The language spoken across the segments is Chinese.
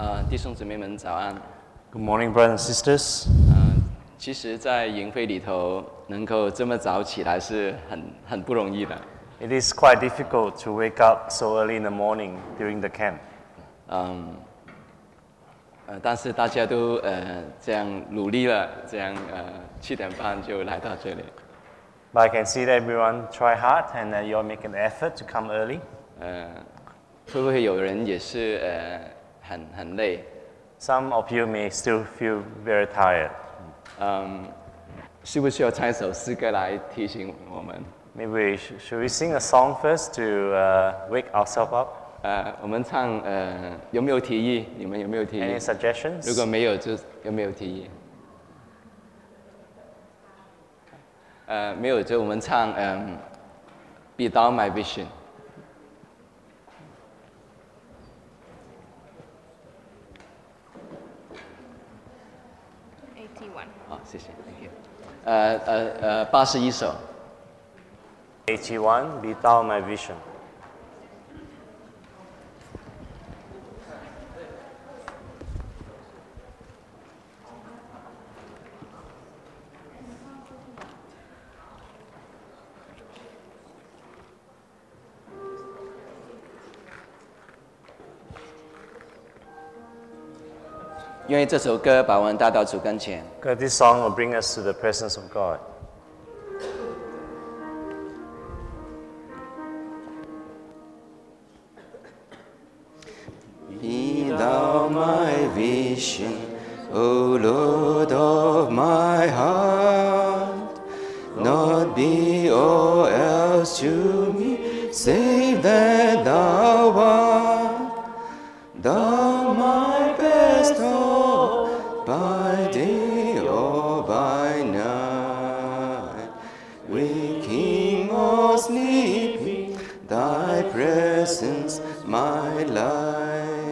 弟兄姊妹们早安。 Good morning, brothers and sisters. 其实，在营会里头能够这么早起来是很不容易的。 It is quite difficult to wake up so early in the morning during the camp. 但是大家都这样努力了，这样7点半就来到这里。 But I can see that everyone try hard and that you all make an effort to come early. 会不会有人也是很累？ Some of you may still feel very tired. 需不需要唱一首诗歌来提醒我们？ Maybe should we sing a song first to wake ourselves up? 我们唱有没有提议？你们有没有提议？ Any suggestions? 如果没有，就有没有提议？没有就我们唱Be Thou My Vision。 81。 好，谢谢 ，Thank you。81首。 81, Be Thou My Vision. 因为这首歌把我们带到主跟前。 Because this song will bring us to the presence of God. Be thou my vision, O Lord of my heart. Not be all else to me, save that thou art. Thou my best hope, by day or by night. Waking or sleeping, thy presence my life.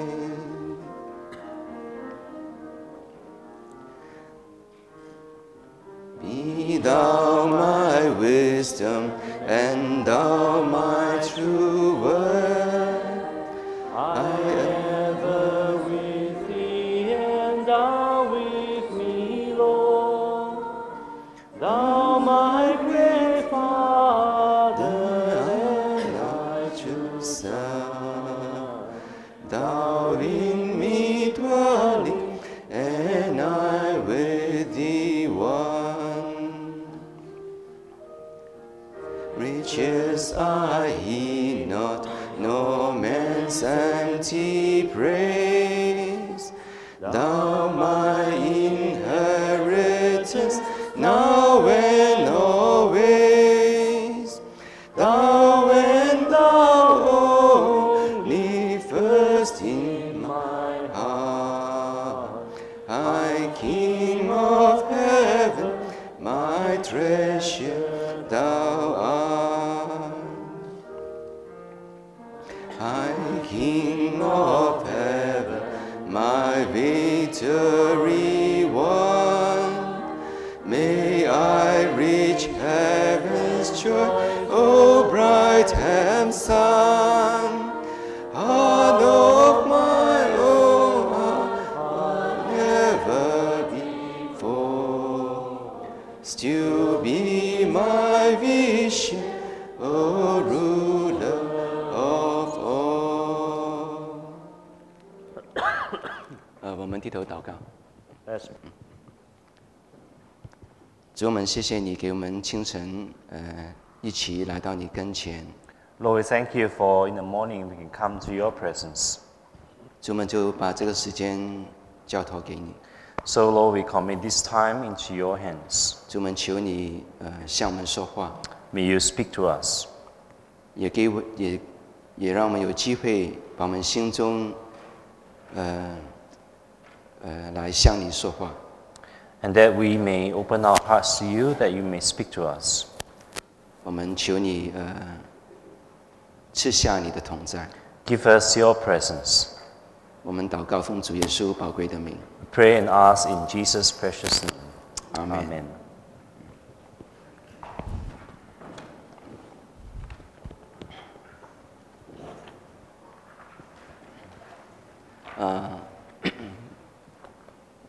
Be thou my wisdom, and thou my true word. I ever with thee, and thou with me, Lord. Thou my great Father, and I choose Son. Thou in me dwelling, and I with thee one. Riches I heed not, no man's empty praise. Thou my inheritance, now and always. Thou and thou only first in my heart. High King of heaven, my treasure thou art. High King of heaven, my victory won. May I reach heaven's joy, O bright ham sun. Heart of my own heart, never before. Still be my vision, O ruler of all. 我们低头祷告。 Let's 主，我们谢谢你给我们清晨一起来到你跟前。 Lord, we thank you for in the morning we can come to your presence. 主，我们就把这个时间交托给你。 So, Lord, we commit this time into your hands. 主，我们求你向我们说话， May you speak to us. 也让我们有机会把我们心中来向你说话。 And that we may open our hearts to you, that you may speak to us. 我们求你赐下你的同在。 Give us your presence. 我们祷告奉主耶稣宝贵的名。 Pray and ask in Jesus' precious name. Amen. Amen.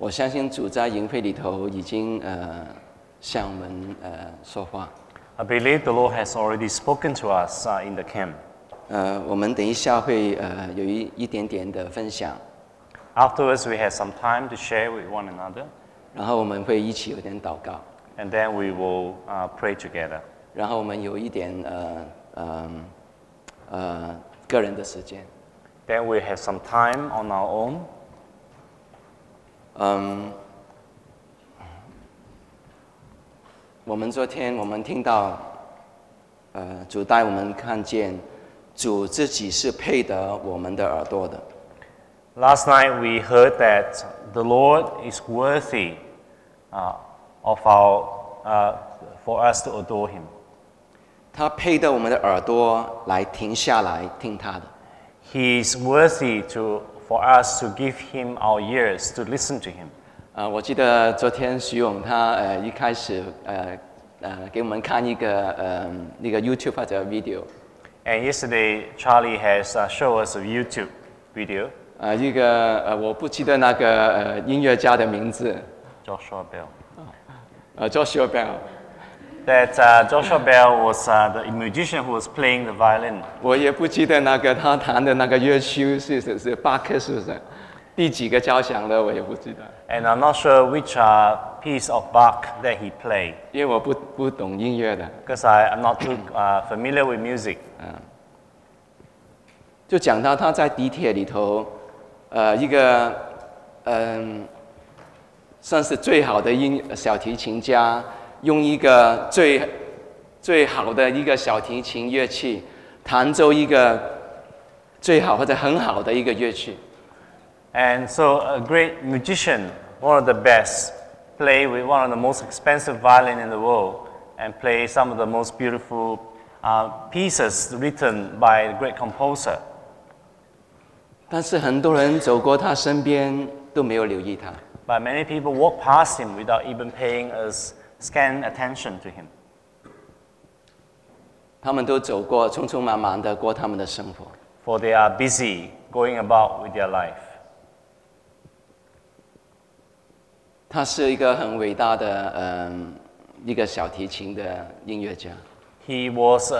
我相信主在营会里头已经向我们说话。 I believe the Lord has already spoken to us in the camp. 我们等一下会有一点点的分享， Afterwards, we have some time to share with one another, 然后我们会一起有点祷告， and then we will pray together. 然后我们有一点个人的时间。 Then we have some time on our own. 我们昨天我们听到，主带我们看见，主自己是配得我们的耳朵的。 Last night we heard that the Lord is worthy of for us to adore Him. 他配得我们的耳朵来停下来听他的。 He is worthy for us to give Him our ears to listen to Him. 我记得昨天徐勇他一开始给我们看一个那个 YouTube 或者 video。 And yesterday Charlie has shown us a YouTube video. 一个我不记得那个音乐家的名字。 Joshua Bell. Joshua Bell。 That Joshua Bell was the musician who was playing the violin. 我也不记得那个他弹的那个乐曲是巴克是不是？第几个交响的我也不知道。 And I'm not sure which piece of Bach that he played. 因为我不懂音乐的。 Because I'm not too familiar with music. 就讲到他在地铁里头，一个算是最好的小提琴家，用一个最好的一个小提琴乐器，弹奏一个最好或者很好的一个乐曲。 And so a great musician, one of the best, play with one of the most expensive violin in the world and play some of the most beautiful pieces written by a great composer. 但是很多人走过他身边都没有留意他。 But many people walk past him without even paying scant attention to him. 他们都走过，匆匆忙忙的过他们的生活。 For they are busy going about with their life. 他是一个很伟大的一个小提琴的音乐家。 He is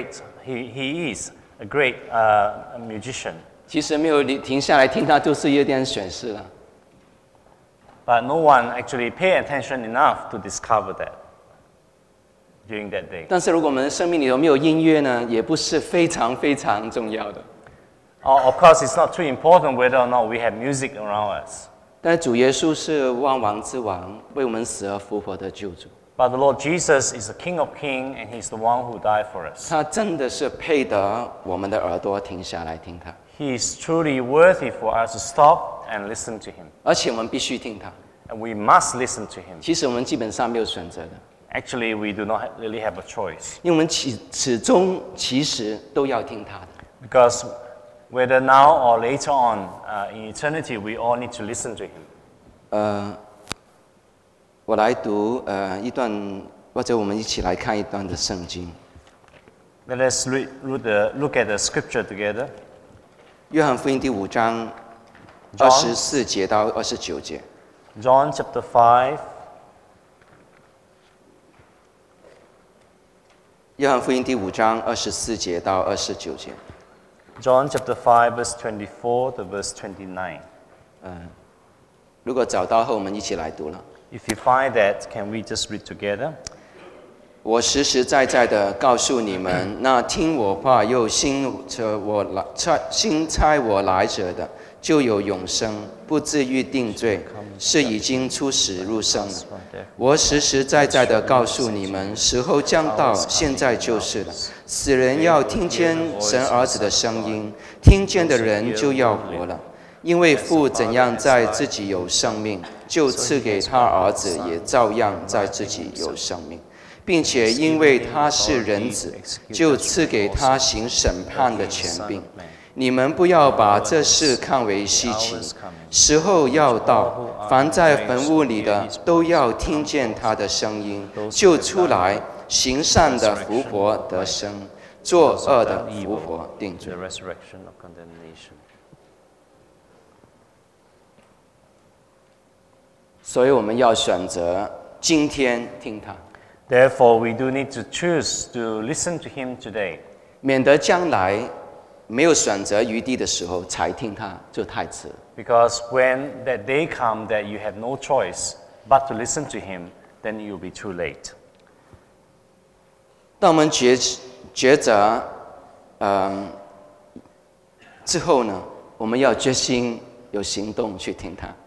a great musician. 其实没有停下来听他，就是有点损失了。 But no one actually paid attention enough to discover that during that day. 但是如果我们生命里头没有音乐呢，也不是非常非常重要的。 Of course, it's not too important whether or not we have music around us. 但主耶稣是万王之王，为我们死而复活的救主。 But the Lord Jesus is the King of Kings, and He's the one who died for us. 他真的是配得我们的耳朵停下来听他， He is truly worthy for us to stop and listen to Him. 而且我们必须听他。 And we must listen to Him. 其实我们基本上没有选择的， Actually, we do not really have a choice. 因为我们始终其实都要听他的。 Because whether now or later on in eternity, we all need to listen to Him. 我来读一段，或者我们一起来看一段的圣经。 Let us look at the scripture together. 约翰福音第5章 John 24节到29节。 John chapter 5. 约翰福音第5章24节到29节。 John chapter 5, verse 24 to verse 29. 如果找到后，我们一起来读了。 If you find that, can we just read together? 我实实在在的告诉你们，那听我话又信差我来者的，就有永生，不至于定罪，是已经出死入生了。我实实在在的告诉你们，时候将到，现在就是了。死人要听见神儿子的声音，听见的人就要活了。因为父怎样在自己有生命，就赐给他儿子，也照样在自己有生命。并且因为他是人子，就赐给他行审判的权柄。你们不要把这事看为稀奇，时候要到，凡在坟墓里的都要听见他的声音，就出来，行善的复活得生，作恶的复活定罪。 The resurrection of condemnation. 所以我们要选择今天听他， Therefore, we do need to choose to listen to Him today, 免得将来没有选择余地的时候才听他，就太迟了。 because when that day comes that you have no choice but to listen to Him, then you'll be too late. 当我们抉择，之后呢，我们要决心有行动去听他。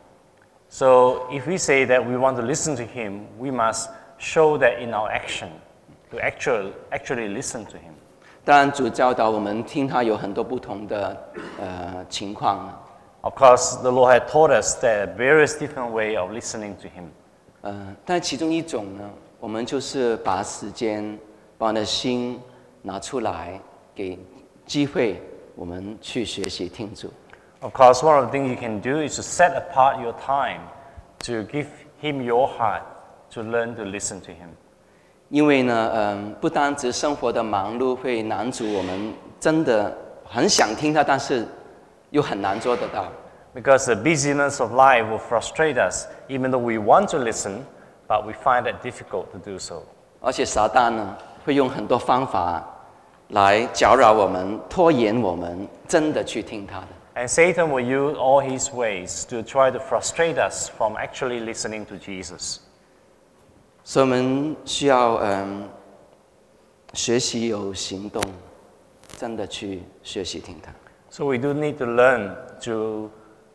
So, if we say that we want to listen to Him, we must show that in our action, to actually listen to Him. 当然，主教导我们听他有很多不同的情况。 Of course, the Lord had taught us that various different way of listening to Him. 但其中一种呢，我们就是把时间、把我们的心拿出来，给机会我们去学习听主。 Of course, one of the things you can do is to set apart your time to give Him your heart to learn to listen to Him. 因为呢，不单只生活的忙碌会难阻我们真的很想听他，但是又很难做得到。 Because the busyness of life will frustrate us, even though we want to listen, but we find it difficult to do so. 而且撒旦呢，会用很多方法来搅扰我们、拖延我们，真的去听他的。 And Satan will use all his ways to try to frustrate us from actually listening to Jesus. 所以我们需要学习有行动，真的去学习听他。 So we do need to learn to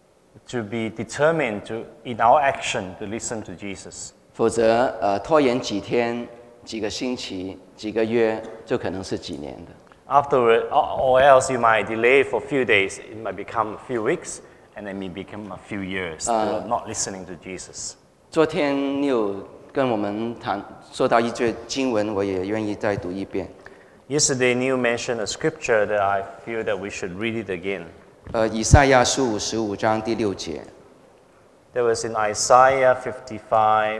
be determined to, in our action, to listen to Jesus. 否则拖延几天、几个星期、几个月，就可能是几年的。 Afterward, or else you might delay for a few days, it might become a few weeks, and then it may become a few years to not listening to Jesus. 昨天你有跟我们说到一句经文，我也愿意再读一遍。 Yesterday, Neil mentioned a scripture that I feel that we should read it again. 以赛亚书55章第6节， That was in Isaiah 55,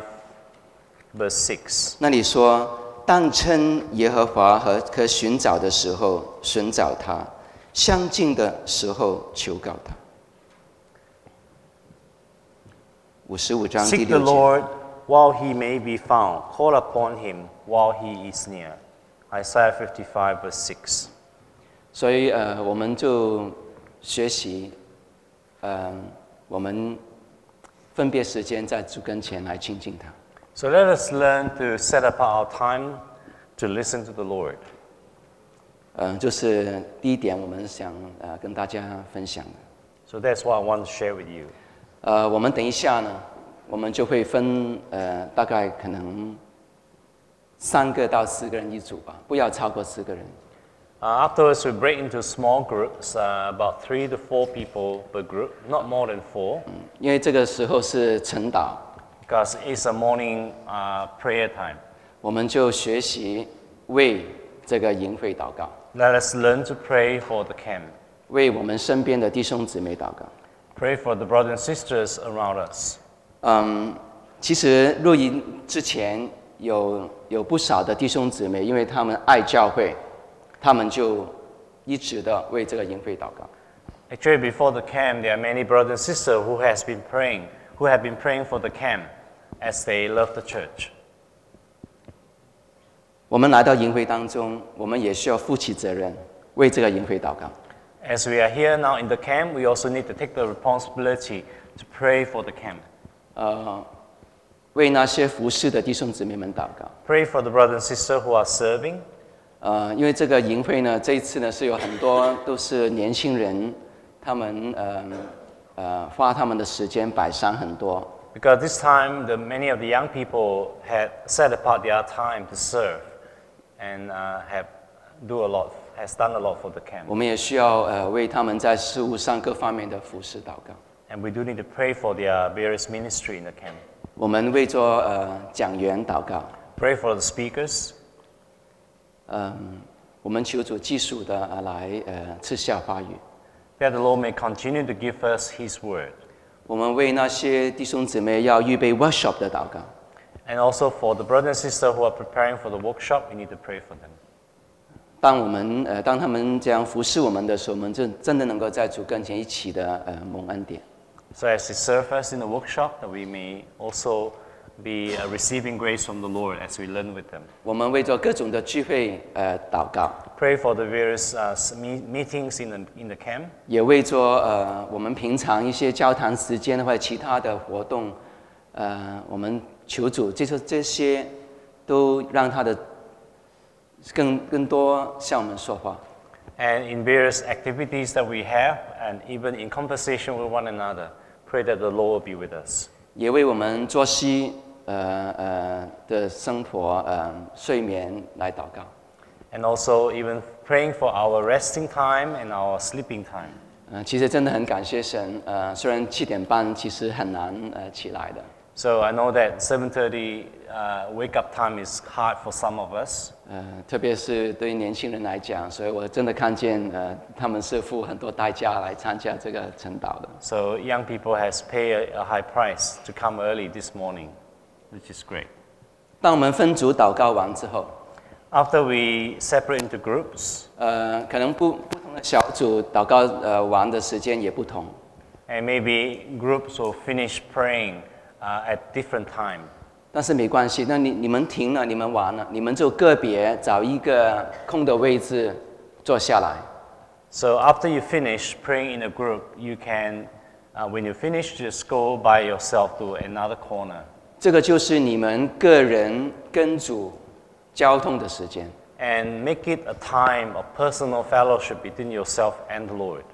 verse 6. 那里说：“当趁耶和华和可寻找的时候寻找他，相近的时候求告他。” 55章第 Seek the 6节。 Lord while he may be found. Call upon him while he is near. Isaiah 55, verse 6. 所以我们就学习，我们分别时间在主跟前来亲近他。 So let us learn to set apart our time to listen to the Lord. 就是第一点，我们想跟大家分享的。 So that's what I want to share with you. 我们等一下呢，我们就会分大概可能3个到4个人一组吧，不要超过4个人。 Afterwards, we break into small groups, about 3 to 4 people per group, not more than 4, 因为这个时候是晨祷， because it's a morning prayer time. 我们就学习为这个营会祷告， Let us learn to pray for the camp. 为我们身边的弟兄姊妹祷告。 Pray for the brothers and sisters around us. 其实录音之前有不少的弟兄姊妹，因为他们爱教会，他们就一直的为这个营会祷告。 Actually, before the camp, there are many brothers and sisters who have been praying for the camp as they love the church. 我们来到营会当中，我们也需要负起责任，为这个营会祷告。 As we are here now in the camp, we also need to take the responsibility to pray for the camp. 为那些服侍的弟兄姊妹们祷告。 Pray for the brothers and sisters who are serving. 因为这个营会呢，这一次呢是有很多都是年轻人，他们花他们的时间摆上很多。 Because this time, many of the young people had set apart their time to serve and has done a lot for the camp. 我们也需要为他们在事务上各方面的服侍祷告。 And we do need to pray for their various ministry in the camp. 我们为做讲员祷告。 Pray for the speakers. 我们求主技术的来赐下话语。 That the Lord may continue to give us His word. 我们为那些弟兄姊妹要预备 workshop 的祷告。 And also for the brothers and sisters who are preparing for the workshop, we need to pray for them. 当他们这样服侍我们的时候，我们就真的能够在主跟前一起的蒙恩典。 So as they serve us in the workshop, that we may also be receiving grace from the Lord as we learn with them. 我们为着各种的聚会祷告， Pray for the various meetings in the camp. 也为着我们平常一些交谈时间或者其他的活动，我们求主，这些都让他的更多向我们说话。 And in various activities that we have, and even in conversation with one another, pray that the Lord will be with us. 也为我们作息的生活睡眠来祷告。 And also even praying for our resting time and our sleeping time. 其实真的很感谢神，虽然7点半其实很难起来的。 So I know that 7:30 wake up time is hard for some of us. 特别是对于年轻人来讲，所以我真的看见他们是付很多代价来参加这个晨祷的。 So young people has paid a high price to come early this morning, which is great. 当我们分组祷告完之后， After we separate into groups, 可能不同的小组祷告完的时间也不同。 and maybe groups will finish praying at different time. 但是没关系，那你们停了，你们完了，你们就个别找一个空的位置坐下来。 So after you finish praying in a group, you can, when you finish, just go by yourself to another corner. 这个就是你们个人跟主交通的时间。 And make it a time of personal fellowship between yourself and the Lord.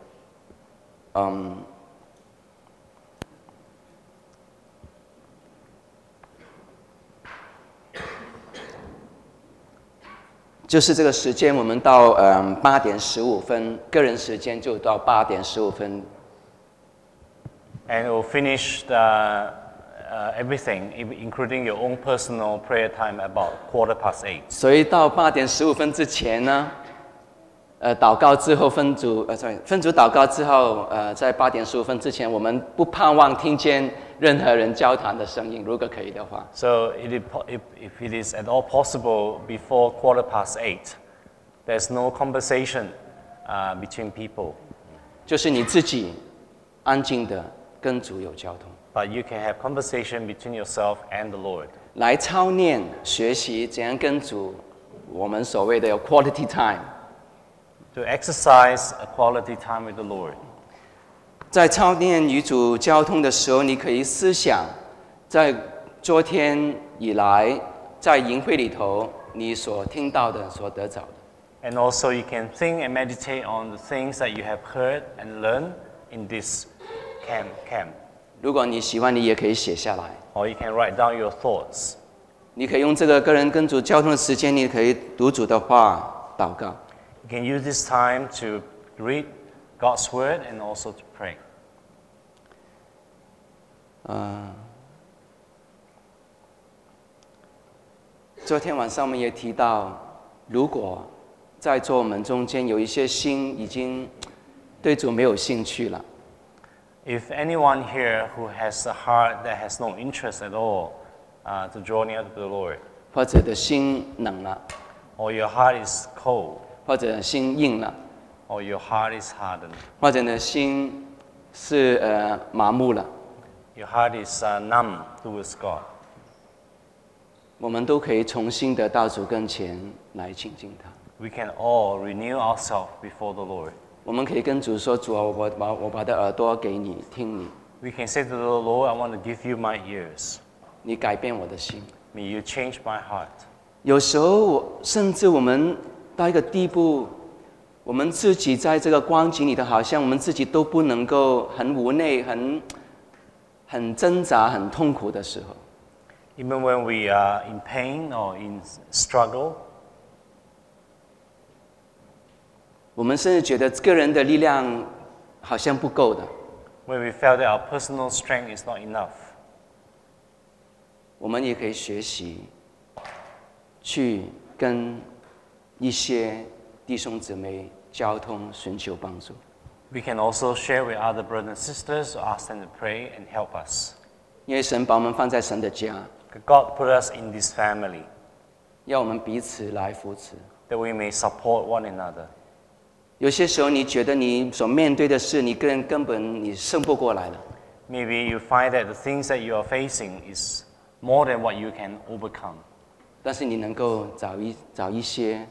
就是这个时间，我们到8点15分，个人时间就到8点15分。 And we'll finish everything, including your own personal prayer time, about 8:15. 所以到8点15分之前呢，祷告之后分组祷告之后，在8点15分之前，我们不盼望听见任何人交谈的声音，如果可以的话。 So if it is at all possible before 8:15, there's no conversation between people. 就是你自己安静的跟主有交通， But you can have conversation between yourself and the Lord. 来操练学习怎样跟主，我们所谓的有 quality time。 To exercise a quality time with the Lord. 在操练与主交通的时候，你可以思想，在昨天以来，在营会里头你所听到的、所得着的。 And also you can think and meditate on the things that you have heard and learned in this camp. 如果你喜欢，你也可以写下来。 Or you can write down your thoughts. 你可以用这个个人跟主交通的时间，你可以读主的话、祷告。 You can use this time to read God's word and also to pray. 昨天晚上我们也提到，如果在座我们中间有一些心已经对主没有兴趣了， If anyone here who has a heart that has no interest at all to draw near to the Lord, 或者的心冷了， or your heart is cold, 或者心硬了， or your heart is hardened, 或者呢心是麻木了， your heart is numb towards God, 我们都可以重新的到主跟前来亲近他。 we can all renew ourselves before the Lord. 我们可以跟主说：“主啊，我把的耳朵给你听你， We can say to the Lord, I want to give you my ears. 你改变我的心。” May you change my heart. 有时候甚至我们到一个地步，我们自己在这个光景里头，好像我们自己都不能够很无奈、很挣扎、很痛苦的时候， Even when we are in pain or in struggle, 我们甚至觉得个人的力量好像不够的， when we felt that our personal strength is not enough, 我们也可以学习去跟一些弟兄姊妹交通，寻求帮助。 we can also share with other brothers and sisters or ask them to pray and help us. 因为神把我们放在神的家， God put us in this family 要我们彼此来扶持。 that we may support one another. 有些时候，你觉得你所面对的事，你个人根本你胜不过来了。 maybe you find that the things that you are facing is more than what you can overcome. 但是你能够找一些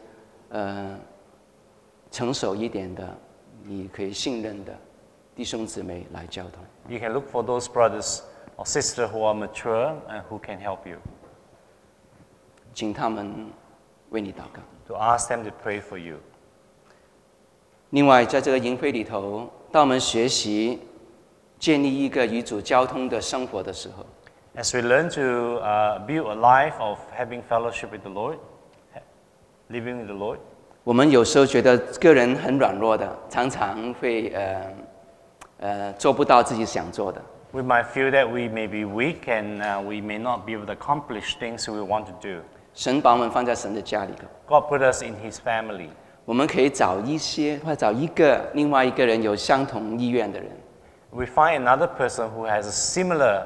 成熟一点的，你可以信任的弟兄姊妹来交通。 You can look for those brothers or sisters who are mature and who can help you. 请他们为你祷告。 To ask them to pray for you. 另外，在这个营会里头，当我们学习建立一个与主交通的生活的时候， As we learn to build a life of having fellowship with the Lord, living with the Lord, 我们有时候觉得个人很软弱的，常常会做不到自己想做的。 we might feel that we may be weak and we may not be able to accomplish things we want to do. 神把我们放在神的家里头， God put us in His family. 我们可以找一些或者找另外一个人有相同意愿的人， We find another person who has a similar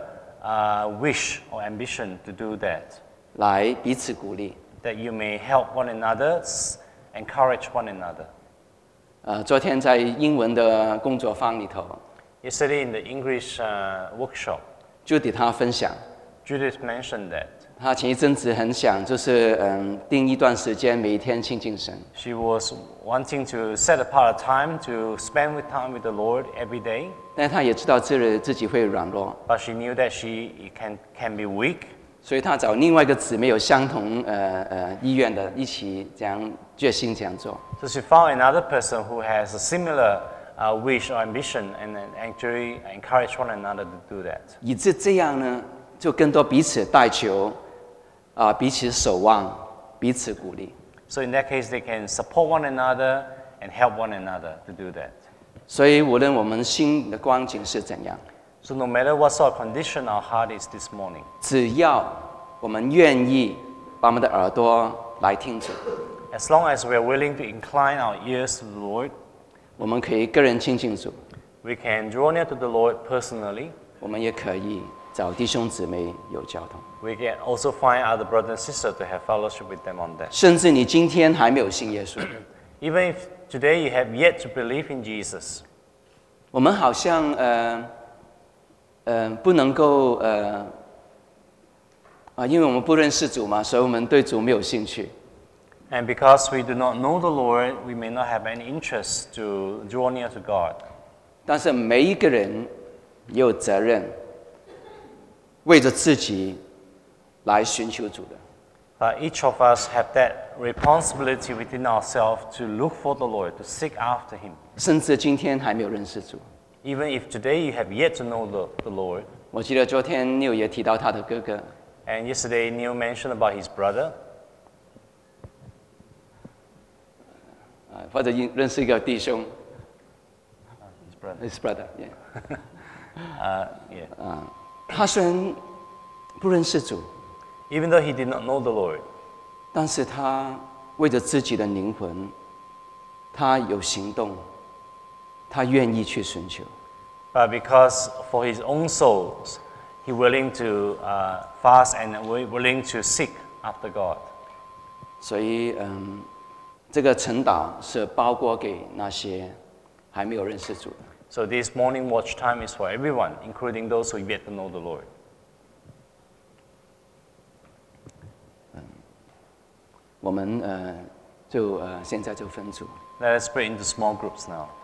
wish or ambition to do that, 来彼此鼓励。 that you may help one another, encourage one another. 昨天在英文的工作坊里头， Yesterday in the English workshop, 就给他分享， Judith mentioned that 他前一阵子很想就是定一段时间，每一天亲近神。 she was wanting to set apart a time to spend time with the Lord every day, 但他也知道自己会软弱， but she knew that she can be weak. 所以他找另外一个姊妹有相同意愿的，一起这样决心这样做。 So she found another person who has a similar wish or ambition and actually encourage one another to do that. 以致这样呢，就更多彼此带球，彼此守望，彼此鼓励。 So in that case, they can support one another and help one another to do that. 所以无论我们心的光景是怎样， So no matter what sort of condition our heart is this morning, 只要我们愿意把我们的耳朵来听主， as long as we are willing to incline our ears to the Lord, 我们可以个人亲近主， we can draw near to the Lord personally. 我们也可以找弟兄姊妹有交通。 We can also find other brothers and sisters to have fellowship with them on that. 甚至你今天还没有信耶稣， Even if today you have yet to believe in Jesus, 我们好像不能够因为我们不认识主嘛，所以我们对主没有兴趣。 and because we do not know the Lord, we may not have any interest to draw near to God. 但是每一个人也有责任，为着自己来寻求主的。 But each of us have that responsibility within ourselves to look for the Lord, to seek after Him. 甚至今天还没有认识主。 Even if today you have yet to know the Lord, 我记得昨天Neil也提到他的哥哥， and yesterday Neil mentioned about his brother, 或者认识一个弟兄 his brother. ，his brother， Yeah. 他虽然不认识主， Even though he did not know the Lord, 但是他为着自己的灵魂，他有行动，他愿意去寻求。 but because for his own souls, he willing to fast and willing to seek after God. 所以，这个晨祷是包括给那些还没有认识主的。 So this morning watch time is for everyone, including those who yet to know the Lord. 我们就现在就分组。 Let us pray into small groups now.